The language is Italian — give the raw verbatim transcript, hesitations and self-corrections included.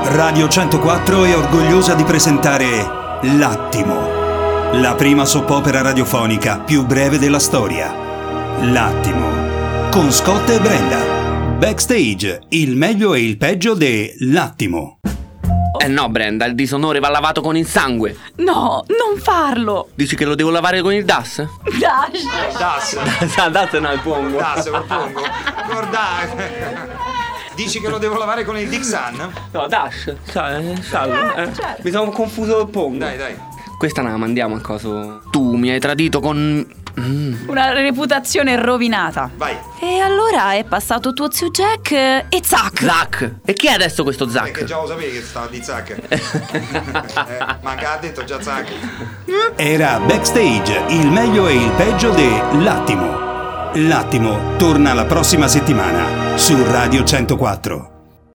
Radio centoquattro è orgogliosa di presentare L'Attimo, la prima soap opera radiofonica più breve della storia. L'Attimo, con Scott e Brenda. Backstage, il meglio e il peggio de L'Attimo. Eh no, Brenda, il disonore va lavato con il sangue. No, non farlo. Dici che lo devo lavare con il DAS? Dash. Das, DAS no, il pongo. das, lo pongo. Guarda. Dici che lo devo lavare con il Dixan? No, Dash. Sai, salve. Eh. certo. Mi sono confuso il pongo. Dai, dai. Questa non la mandiamo a coso. Tu mi hai tradito con... Mm. Una reputazione rovinata. Vai. E allora è passato tuo zio Jack e zac. Zac. E chi è adesso questo Zac? Perché già lo sapevi che stava di Zac. eh, manca ha detto già Zac. Era Backstage, il meglio e il peggio de L'Attimo. L'Attimo torna la prossima settimana su Radio centoquattro.